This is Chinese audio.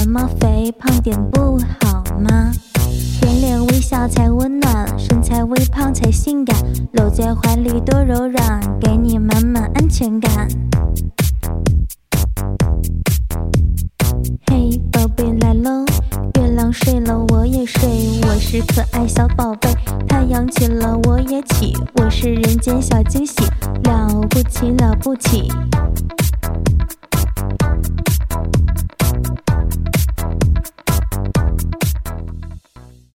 么肥胖点不好吗？圆脸微笑才温暖，身材微胖才性感，搂在怀里多柔软，给你满满安全感。嘿，宝贝来喽，月亮睡了我也睡，我是可爱小宝贝，太阳起了我也起，我是人间小惊喜，了不起了不起。